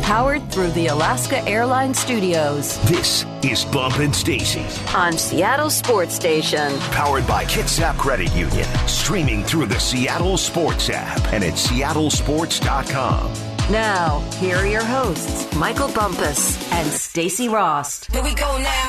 Powered through the Alaska Airlines Studios. This is Bump and Stacy On Seattle Sports Station. Powered by Kitsap Credit Union. Streaming through the Seattle Sports app and at seattlesports.com. Now, here are your hosts, Michael Bumpus and Stacy Rost. Here we go now.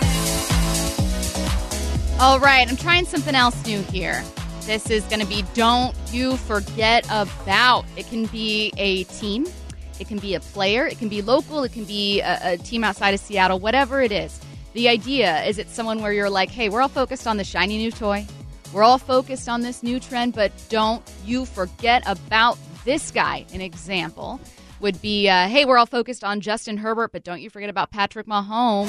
All right, I'm trying something else new here. This is going to be Don't You Forget About. It can be a team. It can be a player. It can be local. It can be a team outside of Seattle, whatever it is. The idea is it's someone where you're like, hey, we're all focused on the shiny new toy. We're all focused on this new trend, but don't you forget about this guy. An example would be, hey, we're all focused on Justin Herbert, but don't you forget about Patrick Mahomes.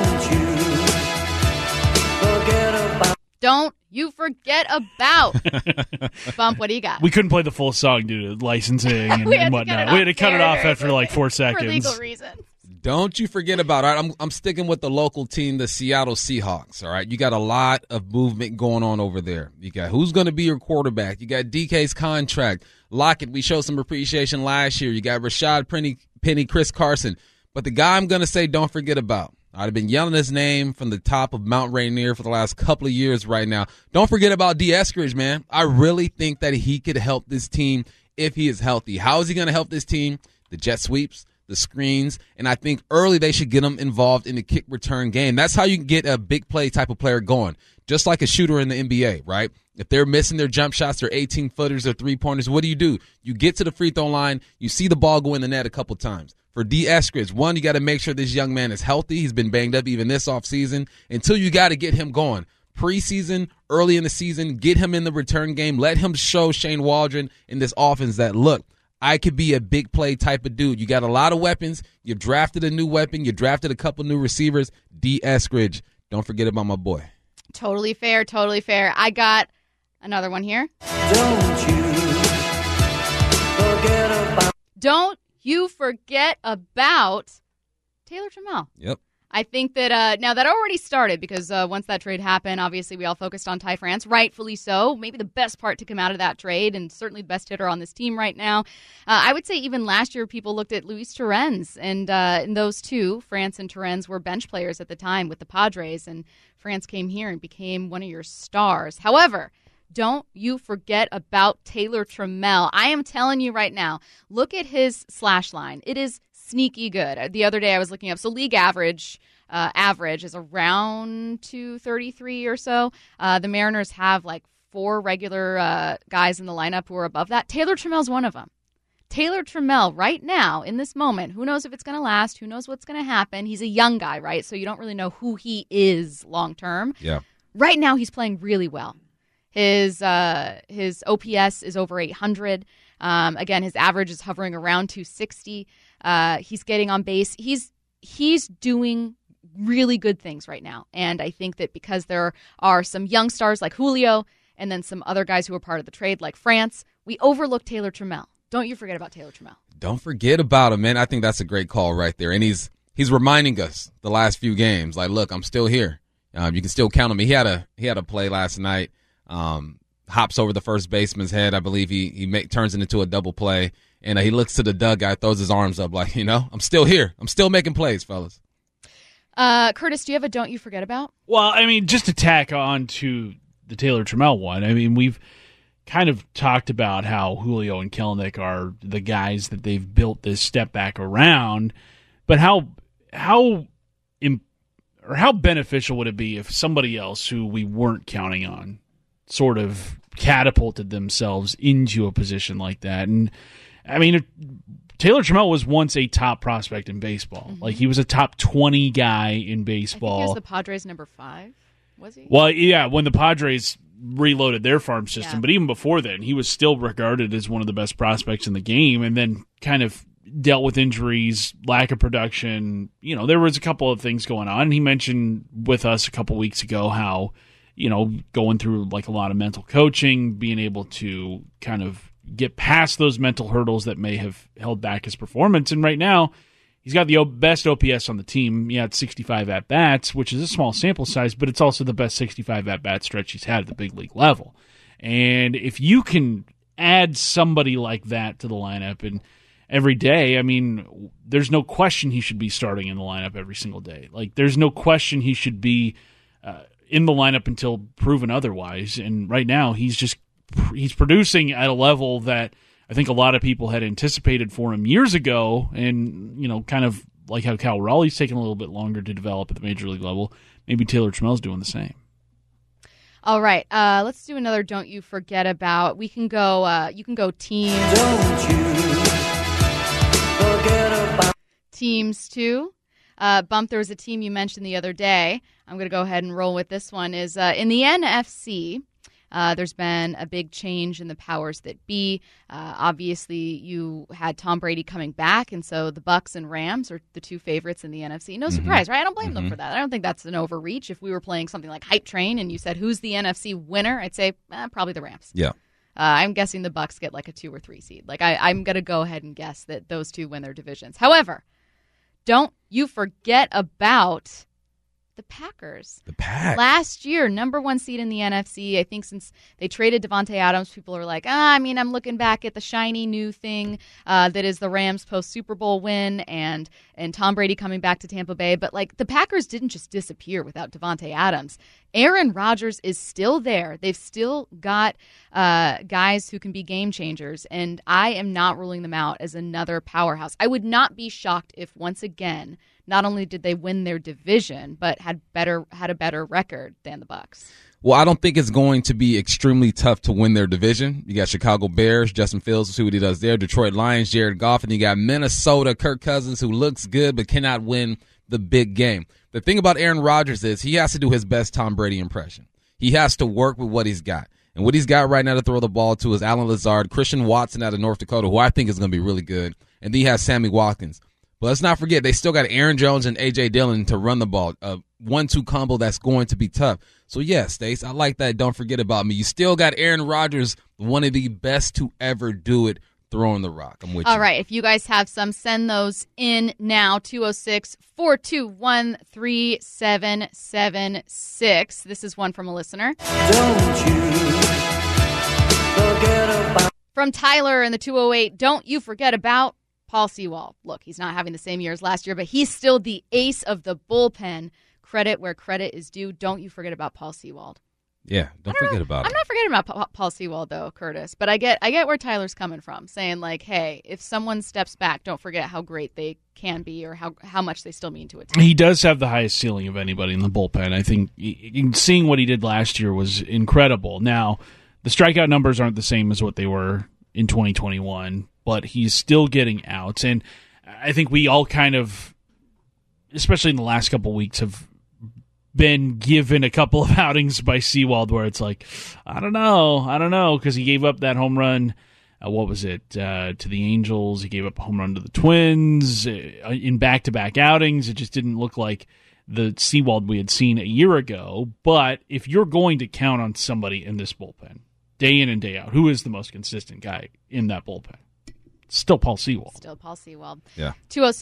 Don't you forget about. Bump, what do you got? We couldn't play the full song due to licensing and whatnot. We had to cut it off after like 4 seconds. For legal reasons. Don't you forget about it. All right, I'm sticking with the local team, the Seattle Seahawks. All right, you got a lot of movement going on over there. You got who's going to be your quarterback. You got DK's contract. Lockett, we showed some appreciation last year. You got Rashad Penny, Chris Carson. But the guy I'm going to say don't forget about. I've been yelling his name from the top of Mount Rainier for the last couple of years right now. Don't forget about D. Eskridge, man. I really think that he could help this team if he is healthy. How is he going to help this team? The jet sweeps, the screens, and I think early they should get him involved in the kick return game. That's how you can get a big play type of player going, just like a shooter in the NBA, right? If they're missing their jump shots, their 18-footers or three-pointers, what do? You get to the free throw line, you see the ball go in the net a couple times. For D. Eskridge, one, you got to make sure this young man is healthy. He's been banged up even this offseason. Until you got to get him going. Preseason, early in the season, get him in the return game. Let him show Shane Waldron in this offense that, look, I could be a big play type of dude. You got a lot of weapons. You've drafted a new weapon. You drafted a couple new receivers. D. Eskridge, don't forget about my boy. Totally fair, totally fair. I got another one here. Don't you forget about Taylor Trammell. Yep. I think that now that already started because once that trade happened, obviously we all focused on Ty France, rightfully so. Maybe the best part to come out of that trade and certainly the best hitter on this team right now. I would say even last year people looked at Luis Torrens, and those two, France and Torrens, were bench players at the time with the Padres, and France came here and became one of your stars. However, don't you forget about Taylor Trammell. I am telling you right now, look at his slash line. It is sneaky good. The other day I was looking up, so league average is around 233 or so. The Mariners have like 4 regular guys in the lineup who are above that. Taylor Trammell's one of them. Taylor Trammell right now, in this moment, who knows if it's going to last, who knows what's going to happen. He's a young guy, right? So you don't really know who he is long term. Yeah. Right now he's playing really well. His OPS is over 800. Again, his average is hovering around 260. He's getting on base. He's doing really good things right now. And I think that because there are some young stars like Julio and then some other guys who are part of the trade like France, we overlook Taylor Trammell. Don't you forget about Taylor Trammell. Don't forget about him, man. I think that's a great call right there. And he's reminding us the last few games, like, look, I'm still here. You can still count on me. He had a play last night. Hops over the first baseman's head. I believe he turns it into a double play, and he looks to the dugout, throws his arms up like, I'm still here. I'm still making plays, fellas. Curtis, do you have a don't you forget about? Well, I mean, just to tack on to the Taylor Trammell one, I mean, we've kind of talked about how Julio and Kelenic are the guys that they've built this step back around, but how beneficial would it be if somebody else who we weren't counting on sort of catapulted themselves into a position like that? And I mean, Taylor Trammell was once a top prospect in baseball. Mm-hmm. Like, he was a top 20 guy in baseball. I think he was the Padres number 5, was he? Well, yeah, when the Padres reloaded their farm system, yeah. But even before then, he was still regarded as one of the best prospects in the game, and then kind of dealt with injuries, lack of production. There was a couple of things going on. He mentioned with us a couple weeks ago how, going through like a lot of mental coaching, being able to kind of get past those mental hurdles that may have held back his performance. And right now, he's got the best OPS on the team. Yeah, it's 65 at-bats, which is a small sample size, but it's also the best 65 at-bat stretch he's had at the big league level. And if you can add somebody like that to the lineup, and every day, I mean, there's no question he should be starting in the lineup every single day. Like, there's no question he should be in the lineup until proven otherwise. And right now, he's producing at a level that I think a lot of people had anticipated for him years ago. And, kind of like how Cal Raleigh's taken a little bit longer to develop at the major league level, maybe Taylor Trammell's doing the same. All right, let's do another Don't You Forget About. We can go, you can go teams. Don't you forget about Teams, too. Bump, there was a team you mentioned the other day. I'm going to go ahead and roll with this one. Is in the NFC, there's been a big change in the powers that be. Obviously, you had Tom Brady coming back, and so the Bucs and Rams are the two favorites in the NFC. No surprise, right? I don't blame them for that. I don't think that's an overreach. If we were playing something like Hype Train and you said, who's the NFC winner? I'd say probably the Rams. Yeah. I'm guessing the Bucs get like a 2 or 3 seed. Like I'm going to go ahead and guess that those two win their divisions. However, don't you forget about the Packers. The Pack. Last year, number 1 seed in the NFC. I think since they traded Devontae Adams, people are like, I'm looking back at the shiny new thing that is the Rams post-Super Bowl win and Tom Brady coming back to Tampa Bay. But, the Packers didn't just disappear without Devontae Adams. Aaron Rodgers is still there. They've still got guys who can be game changers, and I am not ruling them out as another powerhouse. I would not be shocked if, once again, not only did they win their division, but had a better record than the Bucs. Well, I don't think it's going to be extremely tough to win their division. You got Chicago Bears, Justin Fields, we'll see what he does there. Detroit Lions, Jared Goff, and you got Minnesota, Kirk Cousins, who looks good but cannot win the big game. The thing about Aaron Rodgers is he has to do his best Tom Brady impression. He has to work with what he's got. And what he's got right now to throw the ball to is Alan Lazard, Christian Watson out of North Dakota, who I think is going to be really good. And then he has Sammy Watkins. But let's not forget, they still got Aaron Jones and A.J. Dillon to run the ball. A 1-2 combo that's going to be tough. So, yes, Stace, I like that. Don't forget about me. You still got Aaron Rodgers, one of the best to ever do it, throwing the rock. I'm with you. All right. If you guys have some, send those in now. 206-421-3776. This is one from a listener. Don't you forget about From Tyler in the 208, don't you forget about Paul Sewald. Look, he's not having the same year as last year, but he's still the ace of the bullpen. Credit where credit is due. Don't you forget about Paul Sewald. Yeah, don't forget about it. I'm not forgetting about Paul Sewald, though, Curtis. But I get where Tyler's coming from, saying, hey, if someone steps back, don't forget how great they can be or how much they still mean to a team. He does have the highest ceiling of anybody in the bullpen. I think seeing what he did last year was incredible. Now, the strikeout numbers aren't the same as what they were in 2021, but he's still getting outs. And I think we all kind of, especially in the last couple of weeks, have been given a couple of outings by Sewald where it's like, I don't know, because he gave up that home run. What was it, to the Angels? He gave up a home run to the Twins in back-to-back outings. It just didn't look like the Sewald we had seen a year ago. But if you're going to count on somebody in this bullpen, day in and day out, who is the most consistent guy in that bullpen? Still Paul Sewald. Still Paul Sewald. Yeah.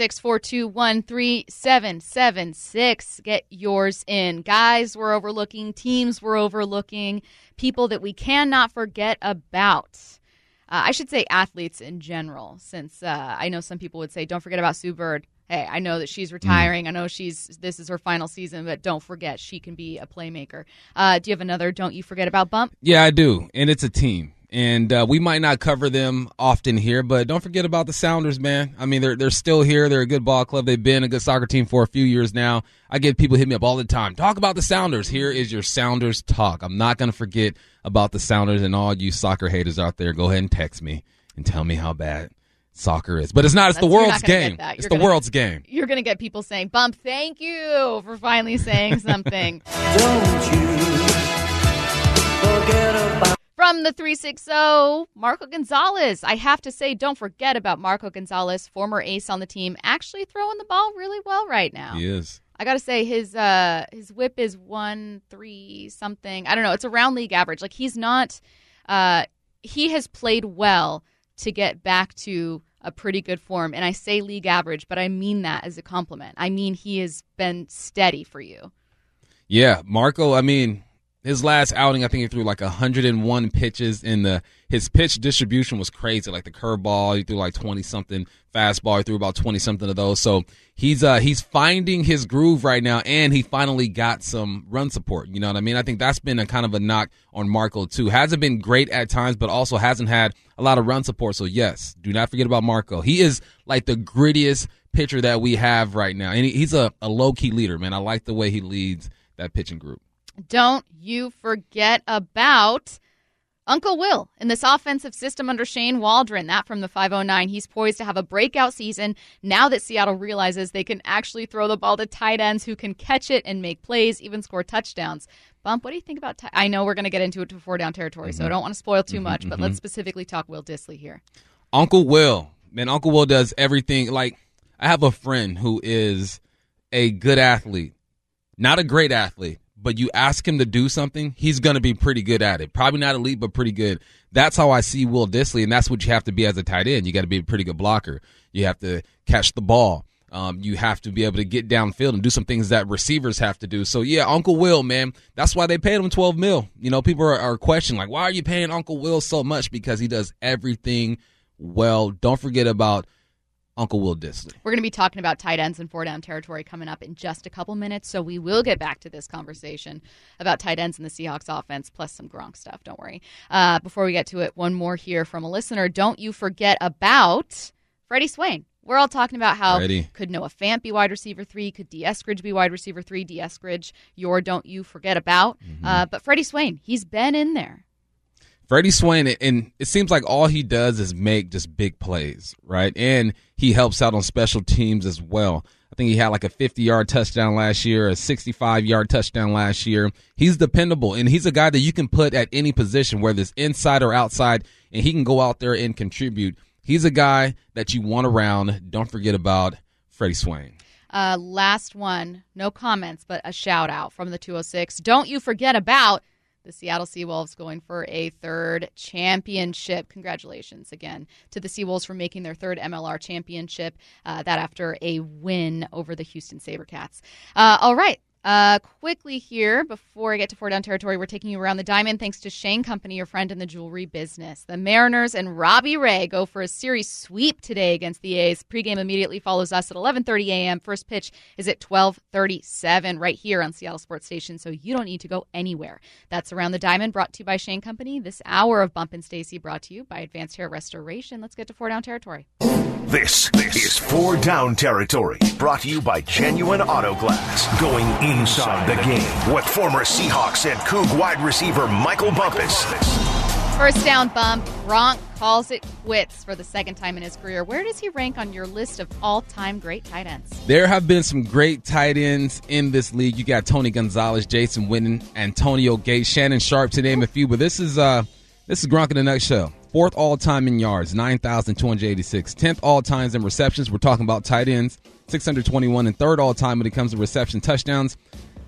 206-421-3776. Get yours in. Guys we're overlooking, teams we're overlooking, people that we cannot forget about. I should say athletes in general, since I know some people would say, don't forget about Sue Bird. Hey, I know that she's retiring. I know this is her final season, but don't forget she can be a playmaker. Do you have another don't you forget about bump? Yeah, I do, and it's a team. And we might not cover them often here, but don't forget about the Sounders, man. I mean, they're still here. They're a good ball club. They've been a good soccer team for a few years now. I get people hit me up all the time. Talk about the Sounders. Here is your Sounders talk. I'm not going to forget about the Sounders, and all you soccer haters out there, go ahead and text me and tell me how bad soccer is. But it's not. It's the world's game. It's the world's game. You're going to get people saying, Bump, thank you for finally saying something. Don't you forget about From the 360, Marco Gonzalez. I have to say, don't forget about Marco Gonzalez, former ace on the team, actually throwing the ball really well right now. He is. I got to say, his whip is 1.3 something. I don't know. It's around league average. Like, he's not he has played well to get back to a pretty good form. And I say league average, but I mean that as a compliment. I mean he has been steady for you. Yeah, Marco, I mean, His last outing, I think he threw like 101 pitches, and his pitch distribution was crazy. Like the curveball, he threw like 20-something. Fastball, he threw about 20-something of those. So he's finding his groove right now, and he finally got some run support. You know what I mean? I think that's been a kind of a knock on Marco too. Hasn't been great at times, but also hasn't had a lot of run support. So yes, do not forget about Marco. He is like the grittiest pitcher that we have right now, and he's a low-key leader, man. I like the way he leads that pitching group. Don't you forget about Uncle Will in this offensive system under Shane Waldron. That from the 509. He's poised to have a breakout season now that Seattle realizes they can actually throw the ball to tight ends who can catch it and make plays, even score touchdowns. Bump, what do you think about I know we're going to get into it to 4 down territory, so I don't want to spoil too much, but let's specifically talk Will Dissly here. Uncle Will. Man, Uncle Will does everything. Like, I have a friend who is a good athlete, not a great athlete. But you ask him to do something, he's going to be pretty good at it. Probably not elite, but pretty good. That's how I see Will Dissly, and that's what you have to be as a tight end. You got to be a pretty good blocker. You have to catch the ball. You have to be able to get downfield and do some things that receivers have to do. So, yeah, Uncle Will, man, that's why they paid him $12 million. You know, people are questioning, like, why are you paying Uncle Will so much? Because he does everything well. Don't forget about Uncle Will Dissly. We're going to be talking about tight ends and 4 down territory coming up in just a couple minutes, so we will get back to this conversation about tight ends in the Seahawks offense, plus some Gronk stuff, don't worry. Before we get to it, one more here from a listener. Don't you forget about Freddie Swain. We're all talking about how could Noah Fant be wide receiver 3, could D. Eskridge be wide receiver 3, D. Eskridge, your don't you forget about. But Freddie Swain, he's been in there. Freddie Swain, and it seems like all he does is make just big plays, right? And he helps out on special teams as well. I think he had like a 50-yard touchdown last year, a 65-yard touchdown last year. He's dependable, and he's a guy that you can put at any position, whether it's inside or outside, and he can go out there and contribute. He's a guy that you want around. Don't forget about Freddie Swain. Last one, no comments, but a shout-out from the 206. Don't you forget about the Seattle Seawolves going for a 3rd championship. Congratulations again to the Seawolves for making their 3rd MLR championship, that after a win over the Houston SaberCats. All right. Quickly here, before I get to 4 down territory, we're taking you around the diamond thanks to Shane Company, your friend in the jewelry business. The Mariners and Robbie Ray go for a series sweep today against the A's. Pregame immediately follows us at 11:30 a.m. First pitch is at 12:37 right here on Seattle Sports Station, so you don't need to go anywhere. That's Around the Diamond, brought to you by Shane Company. This hour of Bump and Stacy brought to you by Advanced Hair Restoration. Let's get to 4 down territory. This is 4 Down Territory, brought to you by Genuine Auto Glass. Going inside the game with former Seahawks and Coug wide receiver Michael Bumpus. First down bump. Gronk calls it quits for the 2nd time in his career. Where does he rank on your list of all-time great tight ends? There have been some great tight ends in this league. You got Tony Gonzalez, Jason Witten, Antonio Gates, Shannon Sharp, to name a few. But this is Gronk in a nutshell. 4th all-time in yards, 9,286. 10th all-time in receptions. We're talking about tight ends, 621. And 3rd all-time when it comes to reception touchdowns,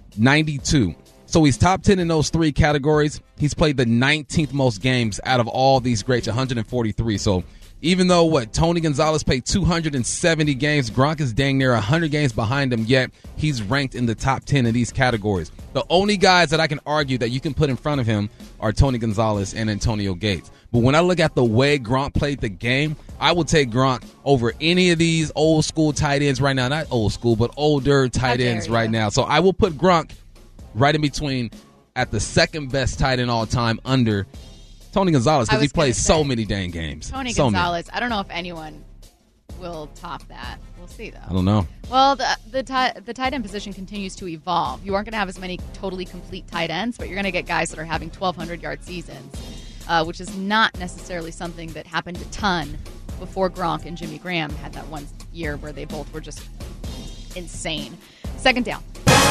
92. So he's top 10 in those 3 categories. He's played the 19th most games out of all these greats, 143. So even though Tony Gonzalez played 270 games, Gronk is dang near 100 games behind him, yet he's ranked in the top 10 in these categories. The only guys that I can argue that you can put in front of him are Tony Gonzalez and Antonio Gates. But when I look at the way Gronk played the game, I would take Gronk over any of these old school tight ends right now. Not old school, but older tight ends right now. So I will put Gronk right in between at the 2nd best tight end all time under Tony Gonzalez, because he plays so many dang games. Tony Gonzalez, I don't know if anyone will top that. We'll see, though. I don't know. Well, the tight end position continues to evolve. You aren't going to have as many totally complete tight ends, but you're going to get guys that are having 1,200-yard seasons, which is not necessarily something that happened a ton before Gronk and Jimmy Graham had that one year where they both were just insane. 2nd down.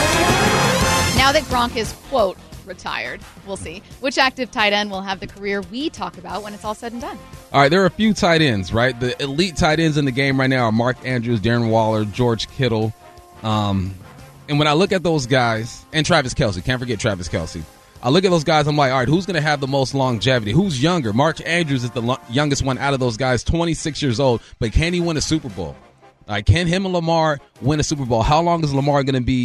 Now that Gronk is, quote, retired, we'll see which active tight end will have the career we talk about when it's all said and done. All right, there are a few tight ends, right? The elite tight ends in the game right now are Mark Andrews, Darren Waller, George Kittle. And when I look at those guys, and Travis Kelce, can't forget Travis Kelce. I look at those guys, I'm like, all right, who's going to have the most longevity? Who's younger? Mark Andrews is the youngest one out of those guys, 26 years old, but can he win a Super Bowl? Can him and Lamar win a Super Bowl? How long is Lamar going to be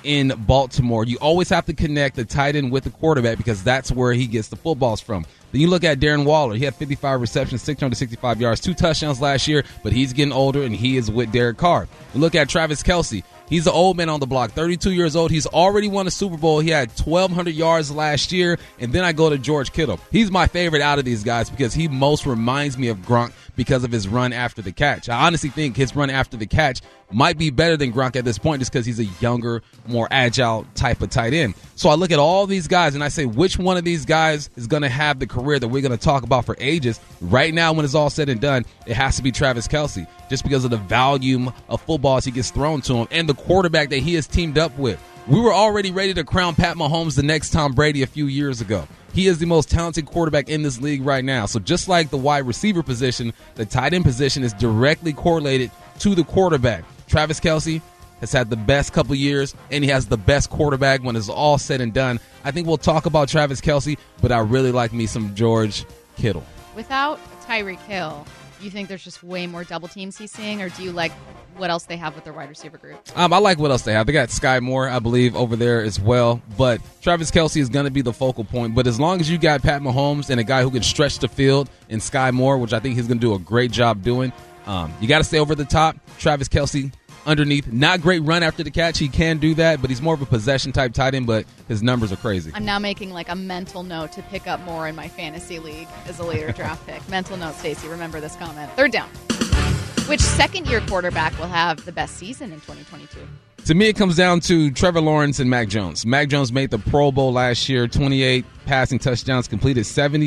in Baltimore. You always have to connect the tight end with the quarterback because that's where he gets the footballs from. Then you look at Darren Waller. He had 55 receptions, 665 yards, 2 touchdowns last year, but he's getting older, and he is with Derek Carr. You look at Travis Kelce. He's an old man on the block, 32 years old. He's already won a Super Bowl. He had 1,200 yards last year. And then I go to George Kittle. He's my favorite out of these guys because he most reminds me of Gronk because of his run after the catch. I honestly think his run after the catch might be better than Gronk at this point just because he's a younger, more agile type of tight end. So I look at all these guys and I say, which one of these guys is going to have the career that we're going to talk about for ages? Right now, when it's all said and done, it has to be Travis Kelce just because of the volume of footballs he gets thrown to him and the quarterback that he has teamed up with. We were already ready to crown Pat Mahomes the next Tom Brady a few years ago. He is the most talented quarterback in this league right now. So just like the wide receiver position, the tight end position is directly correlated to the quarterback. Travis Kelce has had the best couple years, and he has the best quarterback when it's all said and done. I think we'll talk about Travis Kelce, but I really like me some George Kittle. Without Tyreek Hill, you think there's just way more double teams he's seeing, or do you like what else they have with their wide receiver group? I like what else they have. They got Sky Moore, I believe, over there as well. But Travis Kelce is going to be the focal point. But as long as you got Pat Mahomes and a guy who can stretch the field in Sky Moore, which I think he's going to do a great job doing, you got to stay over the top. Travis Kelce underneath. Not great run after the catch. He can do that, but he's more of a possession-type tight end, but his numbers are crazy. I'm now making like a mental note to pick up more in my fantasy league as a later draft pick. Mental note, Stacey. Remember this comment. Third down. Which second-year quarterback will have the best season in 2022? To me, it comes down to Trevor Lawrence and Mac Jones. Mac Jones made the Pro Bowl last year, 28 passing touchdowns, completed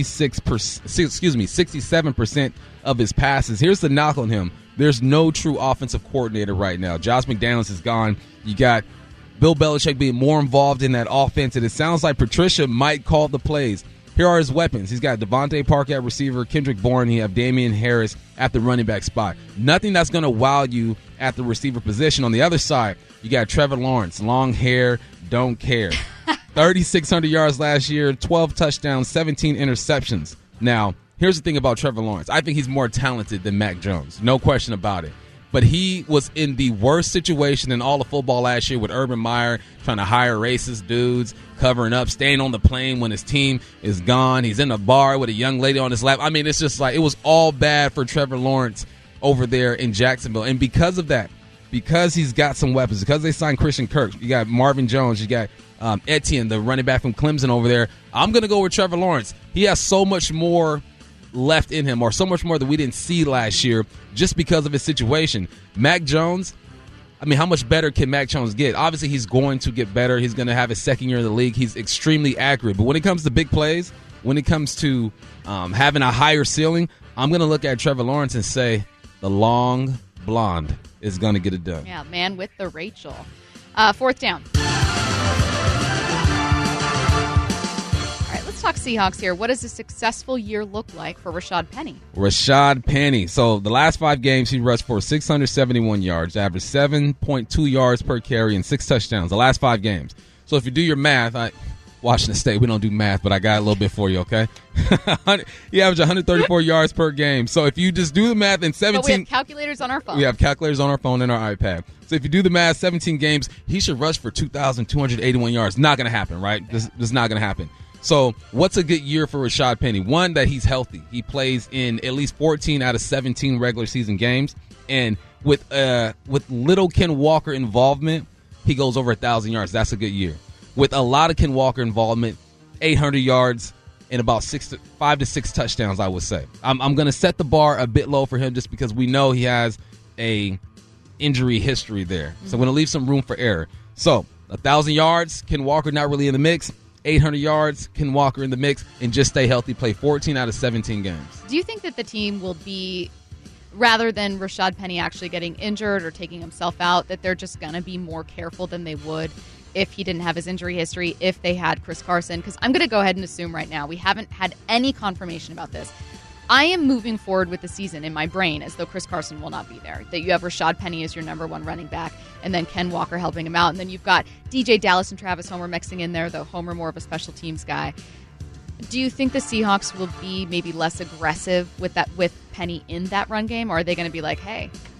67% of his passes. Here's the knock on him. There's no true offensive coordinator right now. Josh McDaniels is gone. You got Bill Belichick being more involved in that offense, and it sounds like Patricia might call the plays. Here are his weapons. He's got Devontae Parker at receiver, Kendrick Bourne. You have Damian Harris at the running back spot. Nothing that's going to wow you at the receiver position. On the other side, you got Trevor Lawrence, long hair, don't care. 3,600 yards last year, 12 touchdowns, 17 interceptions. Now, here's the thing about Trevor Lawrence. I think he's more talented than Mac Jones. No question about it. But he was in the worst situation in all of football last year with Urban Meyer trying to hire racist dudes, covering up, staying on the plane when his team is gone. He's in a bar with a young lady on his lap. I mean, it's just like it was all bad for Trevor Lawrence over there in Jacksonville. And because of that, because he's got some weapons, because they signed Christian Kirk, you got Marvin Jones, you got Etienne, the running back from Clemson over there. I'm going to go with Trevor Lawrence. He has so much more left in him, or so much more that we didn't see last year just because of his situation. Mac Jones, I mean, how much better can Mac Jones get? Obviously, he's going to get better. He's going to have his second year in the league. He's extremely accurate. But when it comes to big plays, when it comes to having a higher ceiling, I'm going to look at Trevor Lawrence and say the long blonde is going to get it done. Yeah, man with the Rachel. Fourth down. Let's talk Seahawks here. What does a successful year look like for Rashad Penny? Rashad Penny. So the last 5 games, he rushed for 671 yards, averaged 7.2 yards per carry, and 6 touchdowns. The last 5 games. So if you do your math, Washington State, we don't do math, but I got a little bit for you, okay? He averaged 134 yards per game. So if you just do the math in 17... But we have calculators on our phone. We have calculators on our phone and our iPad. So if you do the math, 17 games, he should rush for 2,281 yards. Not going to happen, right? This is not going to happen. So what's a good year for Rashad Penny? One, that he's healthy. He plays in at least 14 out of 17 regular season games. And with little Ken Walker involvement, he goes over 1,000 yards. That's a good year. With a lot of Ken Walker involvement, 800 yards and about 5 to 6 touchdowns, I would say. I'm going to set the bar a bit low for him just because we know he has a injury history there. So I'm going to leave some room for error. So 1,000 yards, Ken Walker not really in the mix. 800 yards, Ken Walker in the mix, and just stay healthy, play 14 out of 17 games. Do you think that the team will be, rather than Rashad Penny actually getting injured or taking himself out, that they're just going to be more careful than they would if he didn't have his injury history, if they had Chris Carson? Because I'm going to go ahead and assume right now we haven't had any confirmation about this. I am moving forward with the season in my brain as though Chris Carson will not be there, that you have Rashad Penny as your number 1 running back, and then Ken Walker helping him out, and then you've got DJ Dallas and Travis Homer mixing in there, though Homer more of a special teams guy. Do you think the Seahawks will be maybe less aggressive with Penny in that run game, or are they going to be like, hey,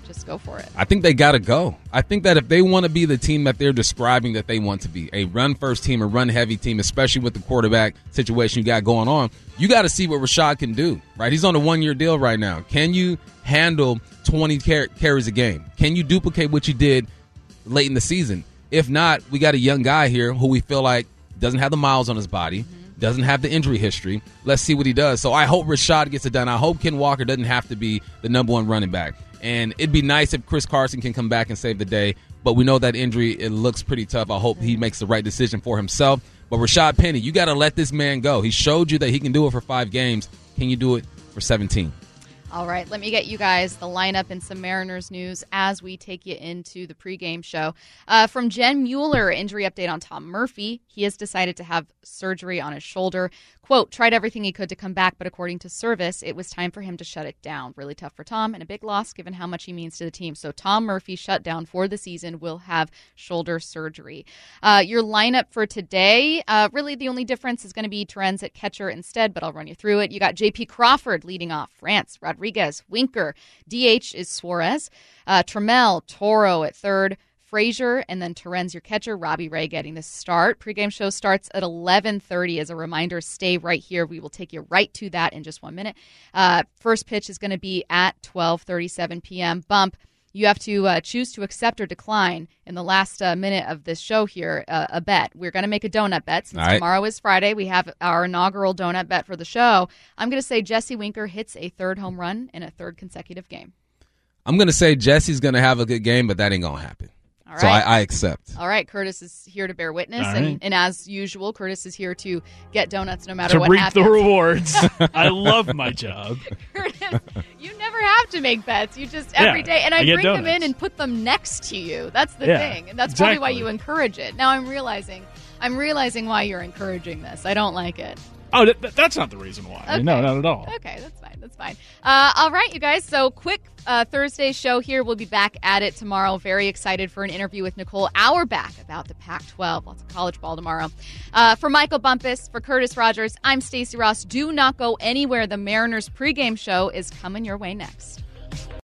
just go for it. I think they got to go. I think that if they want to be the team that they're describing that they want to be, a run-first team, a run-heavy team, especially with the quarterback situation you got going on, you got to see what Rashad can do, right? He's on a one-year deal right now. Can you handle 20 carries a game? Can you duplicate what you did late in the season? If not, we got a young guy here who we feel like doesn't have the miles on his body, doesn't have the injury history. Let's see what he does. So I hope Rashad gets it done. I hope Ken Walker doesn't have to be the number one running back. And it'd be nice if Chris Carson can come back and save the day. But we know that injury, it looks pretty tough. I hope he makes the right decision for himself. But Rashad Penny, you got to let this man go. He showed you that he can do it for 5 games. Can you do it for 17? All right, let me get you guys the lineup and some Mariners news as we take you into the pregame show. From Jen Mueller, injury update on Tom Murphy. He has decided to have surgery on his shoulder. Quote, tried everything he could to come back, but according to Service, it was time for him to shut it down. Really tough for Tom and a big loss given how much he means to the team. So Tom Murphy, shut down for the season, will have shoulder surgery. Your lineup for today, really the only difference is going to be Terens at catcher instead, but I'll run you through it. You got J.P. Crawford leading off, France, Rodriguez, Winker. DH is Suarez. Trammell, Toro at third. Frazier, and then Terens, your catcher. Robbie Ray getting the start. Pre-game show starts at 11:30. As a reminder, stay right here. We will take you right to that in just 1 minute. First pitch is going to be at 12:37 p.m. Bump. You have to choose to accept or decline in the last minute of this show here a bet. We're going to make a donut bet since tomorrow is Friday. We have our inaugural donut bet for the show. I'm going to say Jesse Winker hits a third home run in a third consecutive game. I'm going to say Jesse's going to have a good game, but that ain't going to happen. All right. So I accept. All right, Curtis is here to bear witness, Right. and as usual, Curtis is here to get donuts no matter To what reap happens. the rewards. I love my job. Curtis, you never have to make bets. You just every Yeah, day, and I I get bring them in donuts. and put them next to you. That's the Yeah, thing, and that's probably why exactly. you encourage it. Now I'm realizing why you're encouraging this. I don't like it. Oh, that's not the reason why. Okay. No, not at all. Okay, that's fine. That's fine. All right, you guys. So quick Thursday show here. We'll be back at it tomorrow. Very excited for an interview with Nicole Auerbach about the Pac-12. Lots of college ball tomorrow. For Michael Bumpus, for Curtis Rogers, I'm Stacey Ross. Do not go anywhere. The Mariners pregame show is coming your way next.